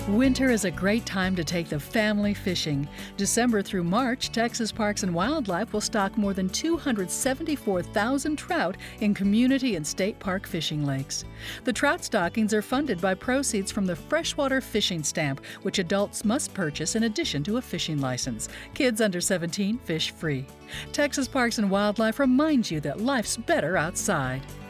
Winter is a great time to take the family fishing. December through March, Texas Parks and Wildlife will stock more than 274,000 trout in community and state park fishing lakes. The trout stockings are funded by proceeds from the freshwater fishing stamp, which adults must purchase in addition to a fishing license. Kids under 17 fish free. Texas Parks and Wildlife reminds you that life's better outside.